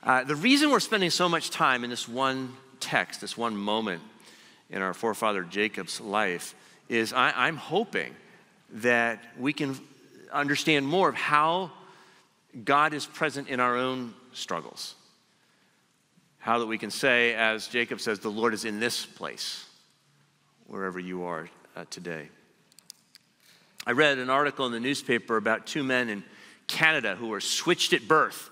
The reason we're spending so much time in this one text, this one moment in our forefather Jacob's life, is I'm hoping that we can understand more of how God is present in our own struggles. How that we can say, as Jacob says, the Lord is in this place, wherever you are today. I read an article in the newspaper about two men in Canada who were switched at birth.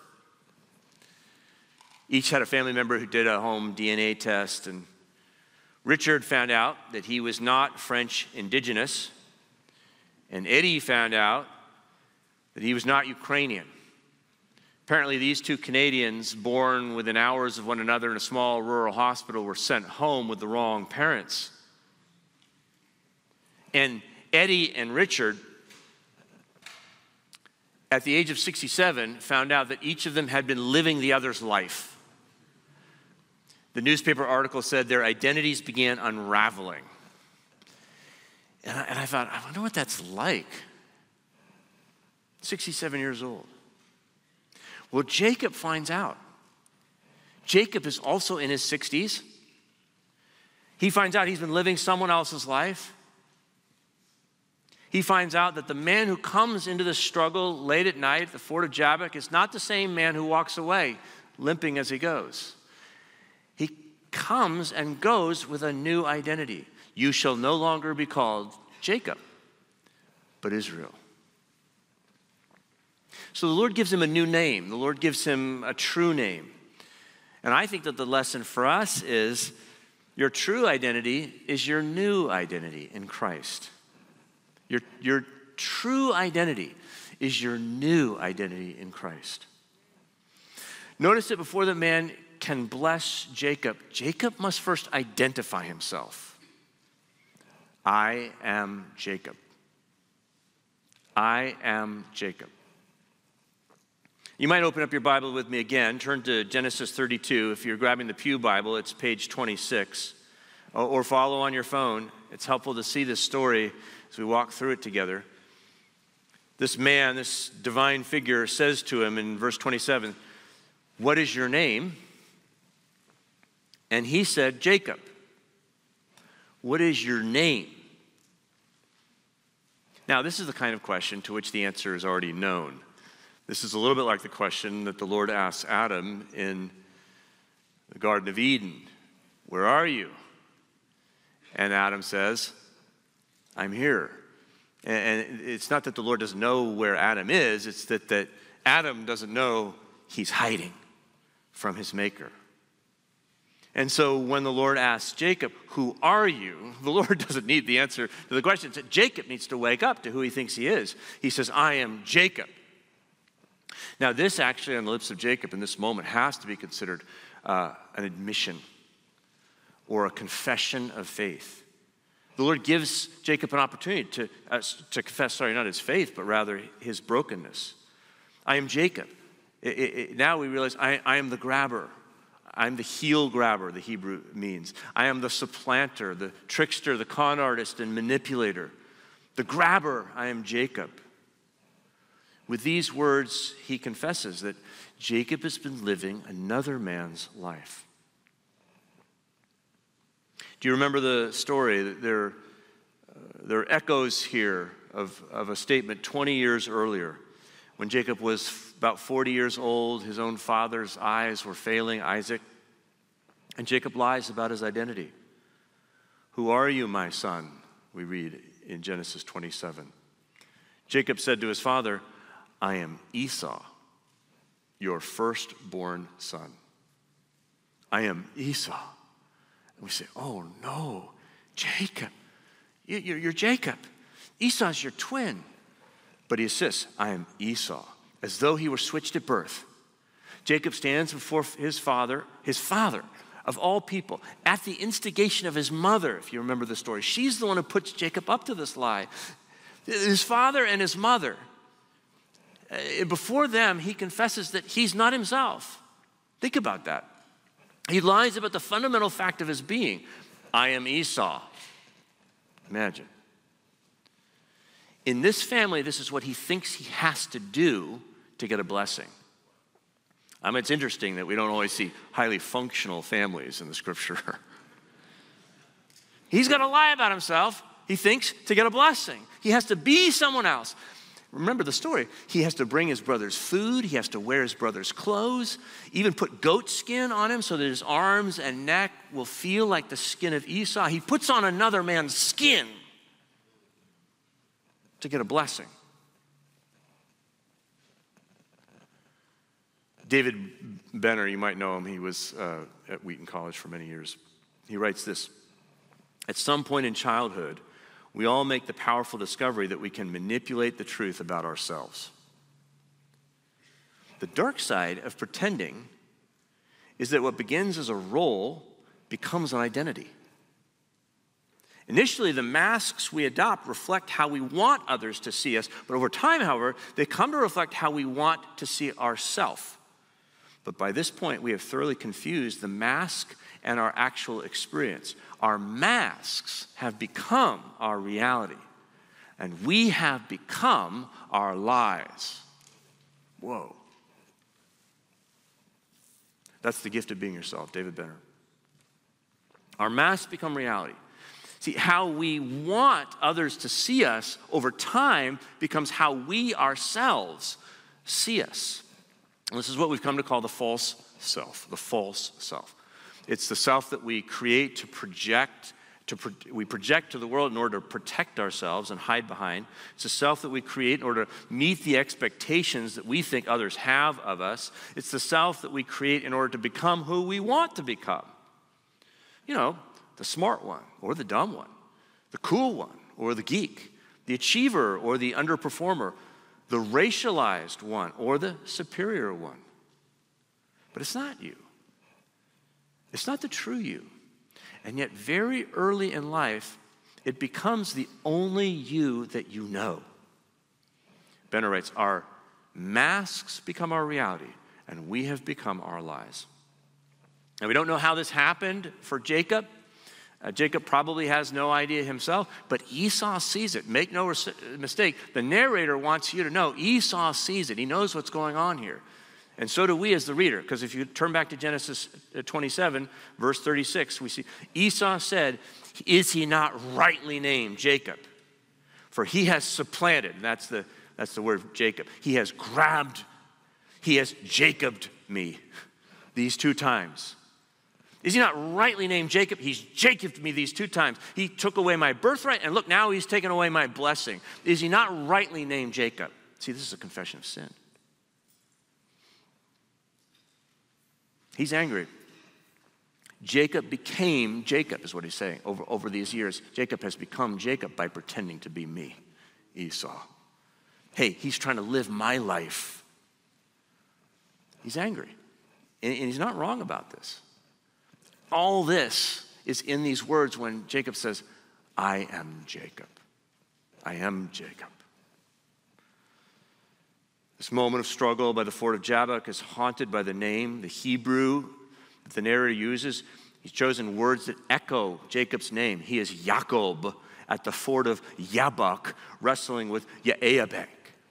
Each had a family member who did a home DNA test, and Richard found out that he was not French indigenous, and Eddie found out that he was not Ukrainian. Apparently, these two Canadians, born within hours of one another in a small rural hospital, were sent home with the wrong parents. And Eddie and Richard, at the age of 67, found out that each of them had been living the other's life. The newspaper article said their identities began unraveling. And I thought, I wonder what that's like. 67 years old. Well, Jacob finds out. Jacob is also in his 60s. He finds out he's been living someone else's life. He finds out that the man who comes into the struggle late at night at the fort of Jabbok is not the same man who walks away, limping as he goes. He comes and goes with a new identity. You shall no longer be called Jacob, but Israel. So the Lord gives him a new name. The Lord gives him a true name. And I think that the lesson for us is your true identity is your new identity in Christ. Your true identity is your new identity in Christ. Notice that before the man can bless Jacob, Jacob must first identify himself. I am Jacob. I am Jacob. You might open up your Bible with me again. Turn to Genesis 32. If you're grabbing the Pew Bible, it's page 26. Or follow on your phone. It's helpful to see this story as we walk through it together. This man, this divine figure, says to him in verse 27, "What is your name?" And he said, "Jacob." "What is your name?" Now, this is the kind of question to which the answer is already known. This is a little bit like the question that the Lord asked Adam in the Garden of Eden. "Where are you?" And Adam says, "I'm here." And it's not that the Lord doesn't know where Adam is, it's that Adam doesn't know he's hiding from his maker. And so when the Lord asks Jacob, "Who are you?" the Lord doesn't need the answer to the question. Jacob needs to wake up to who he thinks he is. He says, "I am Jacob." Now, this actually on the lips of Jacob in this moment has to be considered an admission or a confession of faith. The Lord gives Jacob an opportunity to confess, not his faith, but rather his brokenness. I am Jacob. Now we realize I am the grabber. I'm the heel grabber, the Hebrew means. I am the supplanter, the trickster, the con artist and manipulator. The grabber, I am Jacob. With these words, he confesses that Jacob has been living another man's life. Do you remember the story? There are echoes here of a statement 20 years earlier when Jacob was about 40 years old. His own father's eyes were failing, Isaac. And Jacob lies about his identity. "Who are you, my son?" we read in Genesis 27. Jacob said to his father, "I am Esau, your firstborn son." I am Esau. And we say, "Oh no, Jacob, you're Jacob. Esau's your twin." But he insists, "I am Esau," as though he were switched at birth. Jacob stands before his father of all people, at the instigation of his mother, if you remember the story. She's the one who puts Jacob up to this lie. His father and his mother. Before them, he confesses that he's not himself. Think about that. He lies about the fundamental fact of his being. I am Esau. Imagine. In this family, this is what he thinks he has to do to get a blessing. It's interesting that we don't always see highly functional families in the scripture. He's got to lie about himself, he thinks, to get a blessing. He has to be someone else. Remember the story. He has to bring his brother's food. He has to wear his brother's clothes, even put goat skin on him so that his arms and neck will feel like the skin of Esau. He puts on another man's skin to get a blessing. David Benner, you might know him. He was at Wheaton College for many years. He writes this: at some point in childhood, we all make the powerful discovery that we can manipulate the truth about ourselves. The dark side of pretending is that what begins as a role becomes an identity. Initially, the masks we adopt reflect how we want others to see us, but over time, however, they come to reflect how we want to see ourselves. But by this point, we have thoroughly confused the mask and our actual experience. Our masks have become our reality, and we have become our lies. Whoa. That's the gift of being yourself, David Benner. Our masks become reality. See, how we want others to see us over time becomes how we ourselves see us. And this is what we've come to call the false self, the false self. It's the self that we create to project, we project to the world in order to protect ourselves and hide behind. It's the self that we create in order to meet the expectations that we think others have of us. It's the self that we create in order to become who we want to become. You know, the smart one or the dumb one, the cool one or the geek, the achiever or the underperformer, the racialized one or the superior one. But it's not you. It's not the true you. And yet very early in life, it becomes the only you that you know. Benner writes, our masks become our reality, and we have become our lies. And we don't know how this happened for Jacob. Jacob probably has no idea himself, but Esau sees it. Make no mistake, the narrator wants you to know Esau sees it. He knows what's going on here. And so do we as the reader, because if you turn back to Genesis 27, verse 36, we see Esau said, is he not rightly named Jacob? For he has supplanted, and that's the word Jacob. He has Jacobed me these two times. Is he not rightly named Jacob? He's Jacobed me these two times. He took away my birthright, and look, now he's taken away my blessing. Is he not rightly named Jacob? See, this is a confession of sin. He's angry. Jacob became Jacob, is what he's saying. Over these years, Jacob has become Jacob by pretending to be me, Esau. Hey, he's trying to live my life. He's angry. And he's not wrong about this. All this is in these words when Jacob says, I am Jacob. I am Jacob. This moment of struggle by the ford of Jabbok is haunted by the name, the Hebrew that the narrator uses. He's chosen words that echo Jacob's name. He is Yaakov at the ford of Jabbok, wrestling with Ye'abek.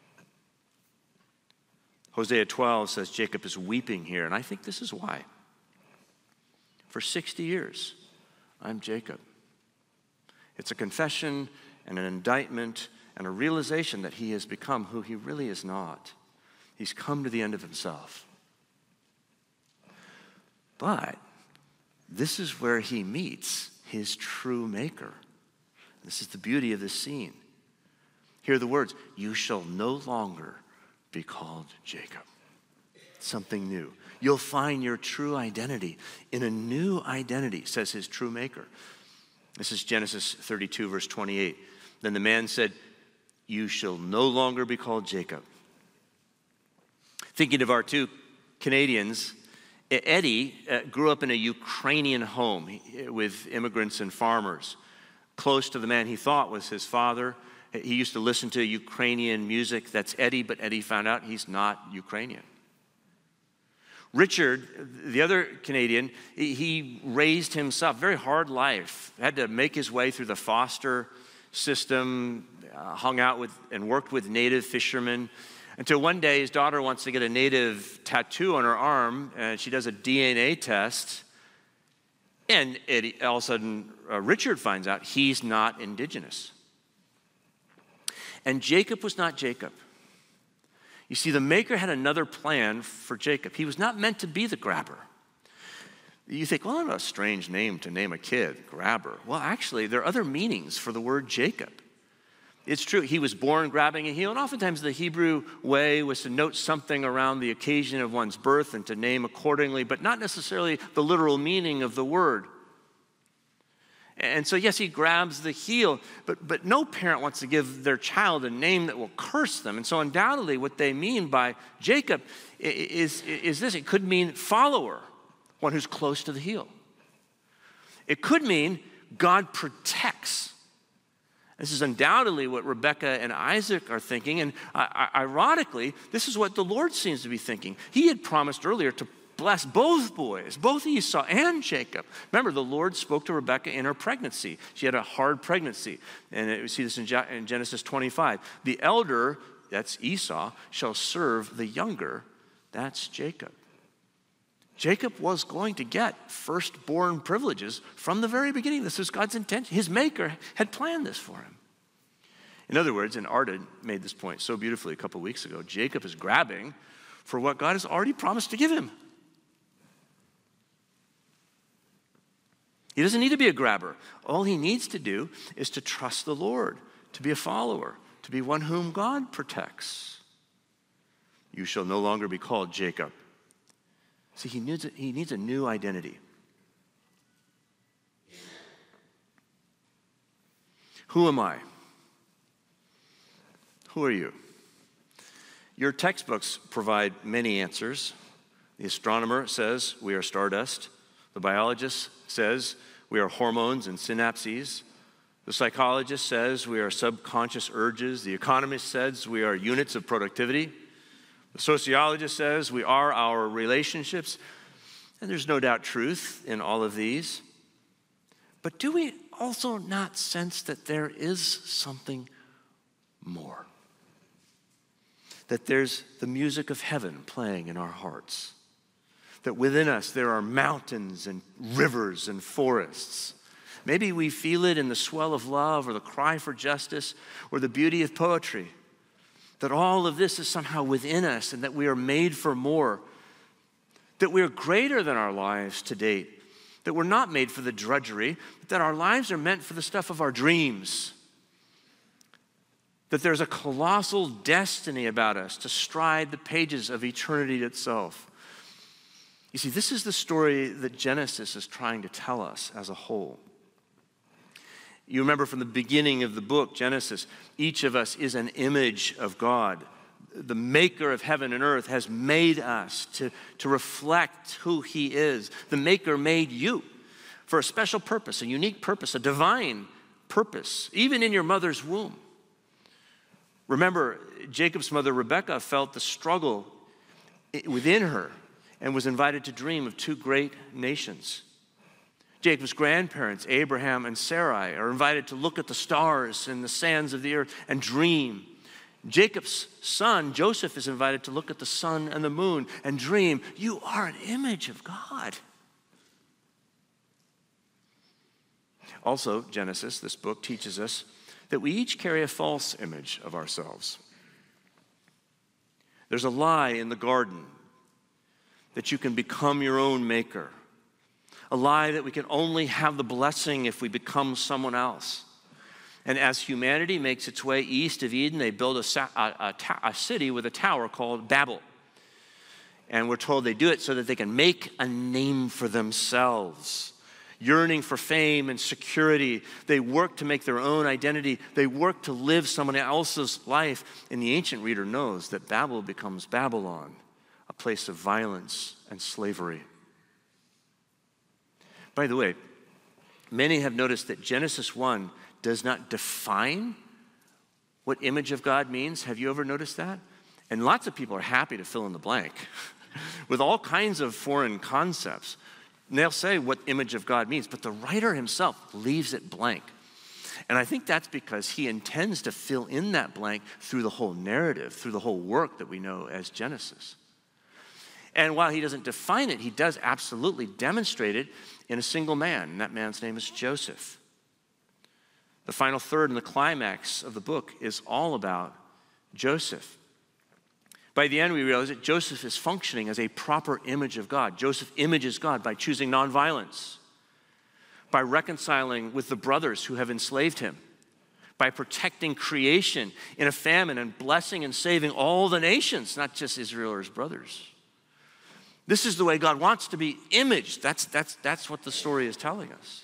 Hosea 12 says Jacob is weeping here, and I think this is why. For 60 years, I'm Jacob. It's a confession and an indictment and a realization that he has become who he really is not. He's come to the end of himself. But this is where he meets his true maker. This is the beauty of this scene. Hear the words, you shall no longer be called Jacob. Something new. You'll find your true identity in a new identity, says his true maker. This is Genesis 32, verse 28. Then the man said, you shall no longer be called Jacob. Thinking of our two Canadians, Eddie grew up in a Ukrainian home with immigrants and farmers, close to the man he thought was his father. He used to listen to Ukrainian music. That's Eddie, but Eddie found out he's not Ukrainian. Richard, the other Canadian, he raised himself, very hard life, had to make his way through the foster system, hung out with and worked with native fishermen. Until one day his daughter wants to get a native tattoo on her arm, and she does a DNA test, and all of a sudden Richard finds out he's not indigenous. And Jacob was not Jacob. You see, the Maker had another plan for Jacob. He was not meant to be the grabber. You think, well, what a strange name to name a kid, grabber. Well, actually, there are other meanings for the word Jacob. It's true, he was born grabbing a heel, and oftentimes the Hebrew way was to note something around the occasion of one's birth and to name accordingly, but not necessarily the literal meaning of the word. And so, yes, he grabs the heel, but no parent wants to give their child a name that will curse them. And so undoubtedly what they mean by Jacob is this. It could mean follower, one who's close to the heel. It could mean God protects. This is undoubtedly what Rebekah and Isaac are thinking. And ironically, this is what the Lord seems to be thinking. He had promised earlier to bless both boys, both Esau and Jacob. Remember, the Lord spoke to Rebekah in her pregnancy. She had a hard pregnancy. And we see this in Genesis 25. The elder, that's Esau, shall serve the younger, that's Jacob. Jacob was going to get firstborn privileges from the very beginning. This was God's intention. His Maker had planned this for him. In other words, and Arda made this point so beautifully a couple weeks ago, Jacob is grabbing for what God has already promised to give him. He doesn't need to be a grabber. All he needs to do is to trust the Lord, to be a follower, to be one whom God protects. You shall no longer be called Jacob. See, he needs a new identity. Who am I? Who are you? Your textbooks provide many answers. The astronomer says we are stardust. The biologist says we are hormones and synapses. The psychologist says we are subconscious urges. The economist says we are units of productivity. The sociologist says we are our relationships. And there's no doubt truth in all of these. But do we also not sense that there is something more? That there's the music of heaven playing in our hearts. That within us there are mountains and rivers and forests. Maybe we feel it in the swell of love or the cry for justice or the beauty of poetry. That all of this is somehow within us and that we are made for more. That we are greater than our lives to date. That we're not made for the drudgery, but that our lives are meant for the stuff of our dreams. That there's a colossal destiny about us to stride the pages of eternity itself. You see, this is the story that Genesis is trying to tell us as a whole. You remember from the beginning of the book, Genesis, each of us is an image of God. The Maker of heaven and earth has made us to reflect who he is. The Maker made you for a special purpose, a unique purpose, a divine purpose, even in your mother's womb. Remember, Jacob's mother, Rebekah, felt the struggle within her and was invited to dream of two great nations. Jacob's grandparents, Abraham and Sarai, are invited to look at the stars and the sands of the earth and dream. Jacob's son, Joseph, is invited to look at the sun and the moon and dream. You are an image of God. Also, Genesis, this book, teaches us that we each carry a false image of ourselves. There's a lie in the garden that you can become your own maker. A lie that we can only have the blessing if we become someone else. And as humanity makes its way east of Eden, they build a city with a tower called Babel. And we're told they do it so that they can make a name for themselves. Yearning for fame and security, they work to make their own identity. They work to live someone else's life. And the ancient reader knows that Babel becomes Babylon, a place of violence and slavery. By the way, many have noticed that Genesis 1 does not define what image of God means. Have you ever noticed that? And lots of people are happy to fill in the blank with all kinds of foreign concepts. And they'll say what image of God means, but the writer himself leaves it blank. And I think that's because he intends to fill in that blank through the whole narrative, through the whole work that we know as Genesis. And while he doesn't define it, he does absolutely demonstrate it in a single man, and that man's name is Joseph. The final third and the climax of the book is all about Joseph. By the end, we realize that Joseph is functioning as a proper image of God. Joseph images God by choosing nonviolence, by reconciling with the brothers who have enslaved him, by protecting creation in a famine and blessing and saving all the nations, not just Israel or his brothers. This is the way God wants to be imaged. That's what the story is telling us.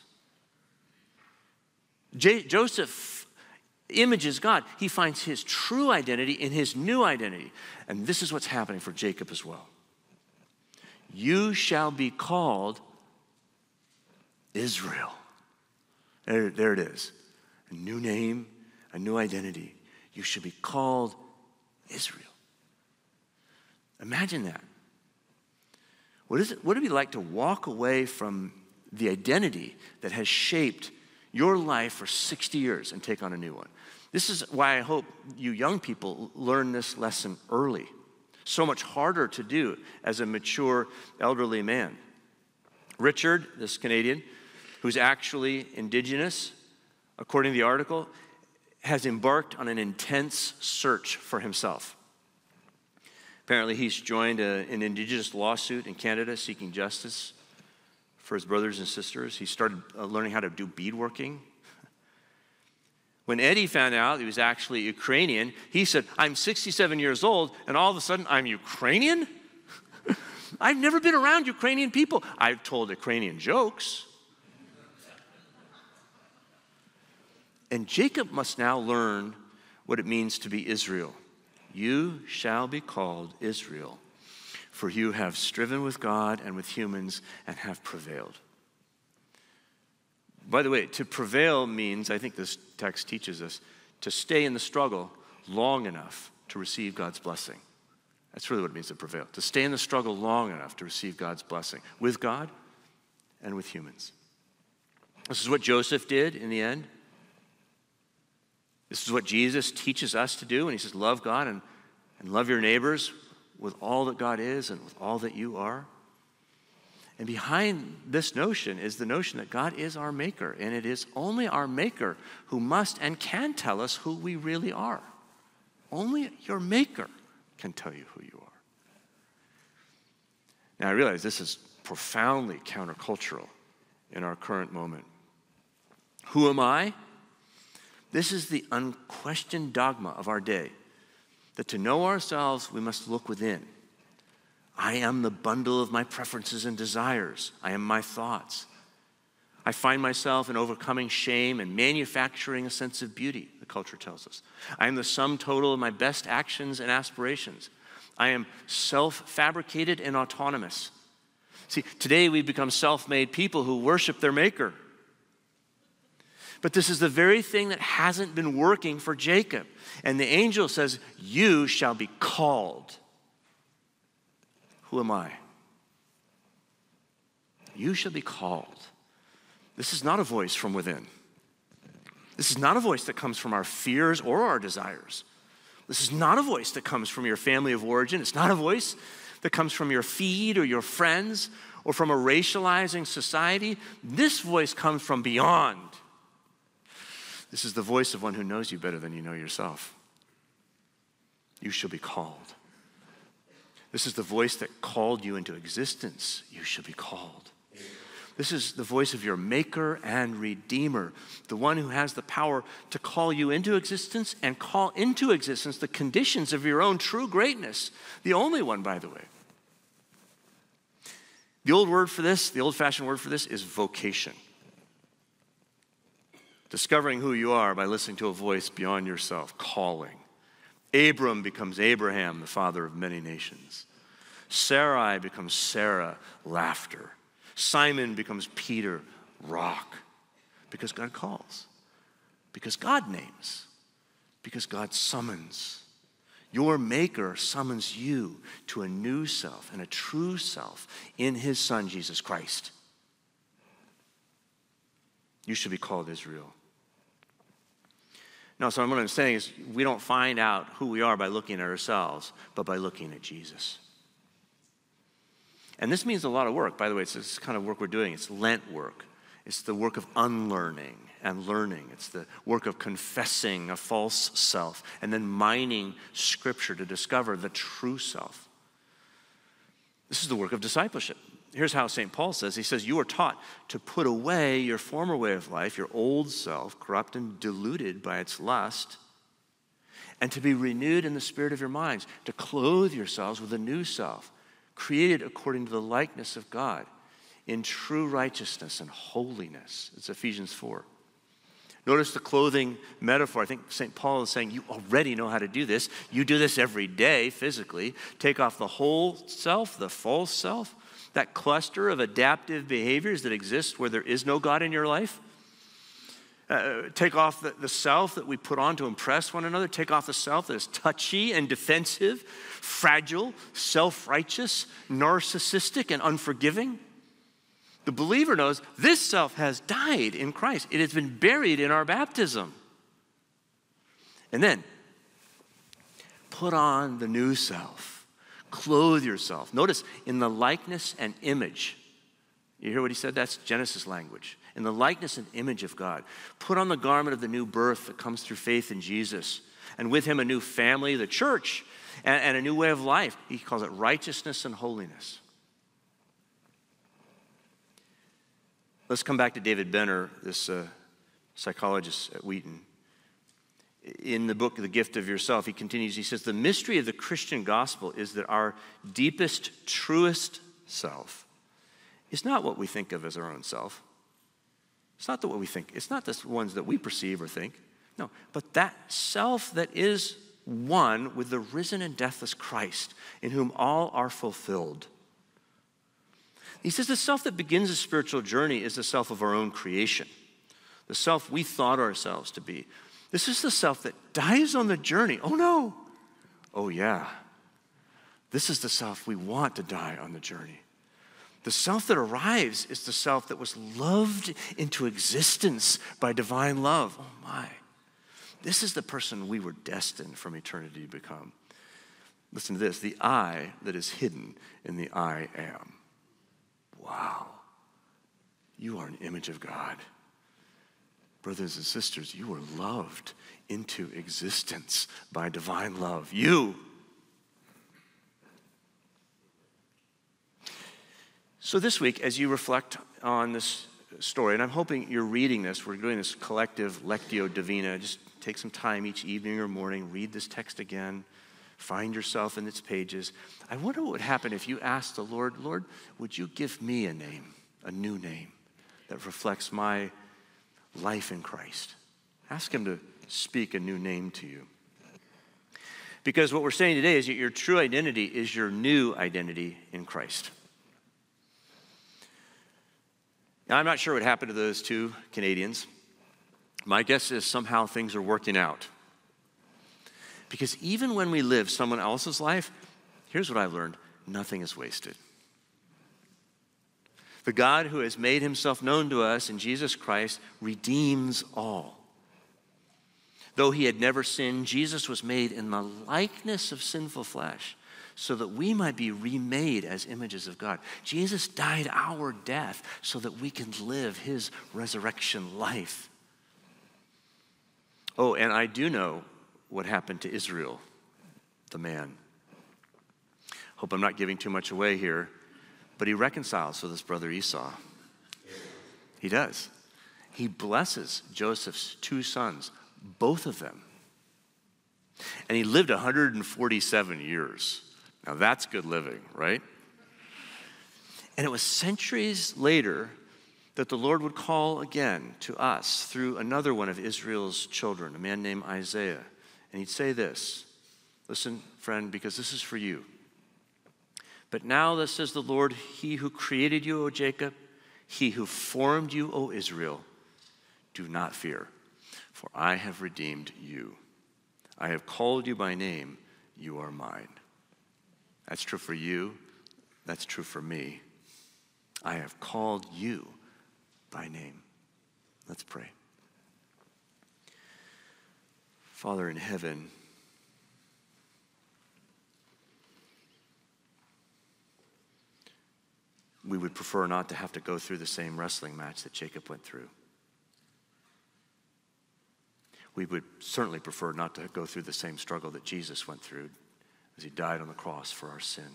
Joseph images God. He finds his true identity in his new identity. And this is what's happening for Jacob as well. You shall be called Israel. There it is. A new name, a new identity. You should be called Israel. Imagine that. What would it be like to walk away from the identity that has shaped your life for 60 years and take on a new one? This is why I hope you young people learn this lesson early. So much harder to do as a mature elderly man. Richard, this Canadian, who's actually indigenous, according to the article, has embarked on an intense search for himself. Apparently, he's joined an indigenous lawsuit in Canada seeking justice for his brothers and sisters. He started learning how to do beadworking. When Eddie found out he was actually Ukrainian, he said, I'm 67 years old, and all of a sudden, I'm Ukrainian? I've never been around Ukrainian people. I've told Ukrainian jokes. And Jacob must now learn what it means to be Israel. You shall be called Israel, for you have striven with God and with humans and have prevailed. By the way, to prevail means, I think this text teaches us, to stay in the struggle long enough to receive God's blessing. That's really what it means to prevail. To stay in the struggle long enough to receive God's blessing with God and with humans. This is what Joseph did in the end. This is what Jesus teaches us to do when he says, love God and love your neighbors with all that God is and with all that you are. And behind this notion is the notion that God is our maker, and it is only our maker who must and can tell us who we really are. Only your maker can tell you who you are. Now I realize this is profoundly countercultural in our current moment. Who am I? This is the unquestioned dogma of our day, that to know ourselves, we must look within. I am the bundle of my preferences and desires. I am my thoughts. I find myself in overcoming shame and manufacturing a sense of beauty, the culture tells us. I am the sum total of my best actions and aspirations. I am self-fabricated and autonomous. See, today we've become self-made people who worship their maker. But this is the very thing that hasn't been working for Jacob. And the angel says, you shall be called. Who am I? You shall be called. This is not a voice from within. This is not a voice that comes from our fears or our desires. This is not a voice that comes from your family of origin. It's not a voice that comes from your feed or your friends or from a racializing society. This voice comes from beyond. This is the voice of one who knows you better than you know yourself. You shall be called. This is the voice that called you into existence. You shall be called. This is the voice of your maker and redeemer, the one who has the power to call you into existence and call into existence the conditions of your own true greatness. The only one, by the way. The old word for this, the old-fashioned word for this is vocation. Discovering who you are by listening to a voice beyond yourself, calling. Abram becomes Abraham, the father of many nations. Sarai becomes Sarah, laughter. Simon becomes Peter, rock. Because God calls. Because God names. Because God summons. Your maker summons you to a new self and a true self in his son, Jesus Christ. You should be called Israel. No, so what I'm saying is we don't find out who we are by looking at ourselves, but by looking at Jesus. And this means a lot of work. By the way, it's this kind of work we're doing. It's Lent work. It's the work of unlearning and learning. It's the work of confessing a false self and then mining Scripture to discover the true self. This is the work of discipleship. Here's how St. Paul says. He says, you are taught to put away your former way of life, your old self, corrupt and deluded by its lust, and to be renewed in the spirit of your minds, to clothe yourselves with a new self, created according to the likeness of God, in true righteousness and holiness. It's Ephesians 4. Notice the clothing metaphor. I think St. Paul is saying you already know how to do this. You do this every day physically. Take off the whole self, the false self, that cluster of adaptive behaviors that exist where there is no God in your life. Take off the self that we put on to impress one another. Take off the self that is touchy and defensive, fragile, self-righteous, narcissistic, and unforgiving. The believer knows this self has died in Christ. It has been buried in our baptism. And then, put on the new self. Clothe yourself. Notice, in the likeness and image. You hear what he said? That's Genesis language. In the likeness and image of God. Put on the garment of the new birth that comes through faith in Jesus. And with him a new family, the church, and a new way of life. He calls it righteousness and holiness. Let's come back to David Benner, this psychologist at Wheaton. In the book, The Gift of Yourself, he continues, he says, the mystery of the Christian gospel is that our deepest, truest self is not what we think of as our own self. It's not what we think. It's not the ones that we perceive or think. No, but that self that is one with the risen and deathless Christ, in whom all are fulfilled. He says the self that begins a spiritual journey is the self of our own creation, the self we thought ourselves to be. This is the self that dies on the journey. Oh no. Oh yeah. This is the self we want to die on the journey. The self that arrives is the self that was loved into existence by divine love. Oh my. This is the person we were destined from eternity to become. Listen to this, the I that is hidden in the I am. Wow, you are an image of God. Brothers and sisters, you are loved into existence by divine love. You. So this week, as you reflect on this story, and I'm hoping you're reading this, we're doing this collective Lectio Divina. Just take some time each evening or morning, read this text again. Find yourself in its pages. I wonder what would happen if you asked the Lord, Lord, would you give me a name, a new name that reflects my life in Christ? Ask him to speak a new name to you. Because what we're saying today is that your true identity is your new identity in Christ. Now, I'm not sure what happened to those two Canadians. My guess is somehow things are working out. Because even when we live someone else's life, here's what I've learned, nothing is wasted. The God who has made himself known to us in Jesus Christ redeems all. Though he had never sinned, Jesus was made in the likeness of sinful flesh so that we might be remade as images of God. Jesus died our death so that we can live his resurrection life. Oh, and I do know what happened to Israel, the man. Hope I'm not giving too much away here, but he reconciles with his brother Esau. He does. He blesses Joseph's two sons, both of them. And he lived 147 years. Now that's good living, right? And it was centuries later that the Lord would call again to us through another one of Israel's children, a man named Isaiah. And he'd say this, listen, friend, because this is for you. But now, thus says the Lord, he who created you, O Jacob, he who formed you, O Israel, do not fear, for I have redeemed you. I have called you by name, you are mine. That's true for you, that's true for me. I have called you by name. Let's pray. Father in heaven, we would prefer not to have to go through the same wrestling match that Jacob went through. We would certainly prefer not to go through the same struggle that Jesus went through as he died on the cross for our sin.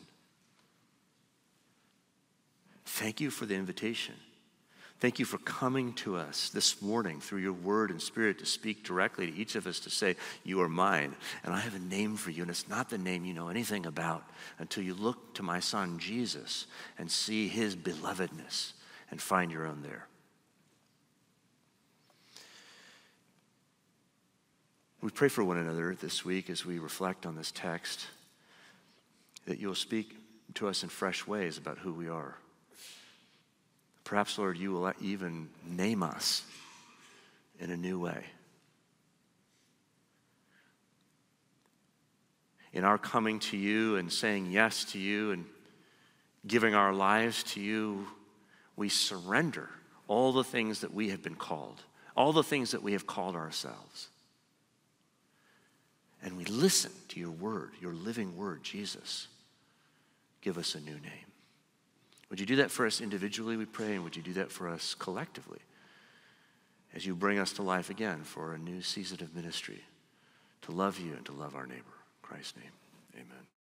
Thank you for the invitation. Thank you for coming to us this morning through your word and spirit to speak directly to each of us to say, you are mine, and I have a name for you, and it's not the name you know anything about until you look to my son Jesus and see his belovedness and find your own there. We pray for one another this week as we reflect on this text, that you'll speak to us in fresh ways about who we are. Perhaps, Lord, you will even name us in a new way. In our coming to you and saying yes to you and giving our lives to you, we surrender all the things that we have been called, all the things that we have called ourselves. And we listen to your word, your living word, Jesus. Give us a new name. Would you do that for us individually, we pray, and would you do that for us collectively as you bring us to life again for a new season of ministry, to love you and to love our neighbor. In Christ's name, amen.